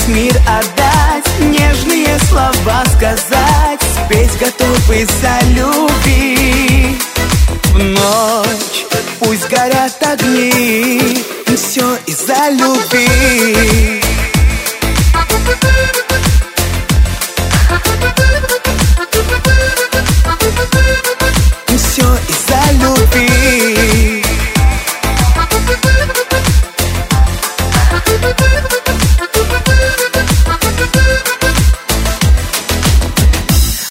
весь мир отдать, нежные слова сказать, спеть готовы за любви. В ночь пусть горят огни, все из-за любви.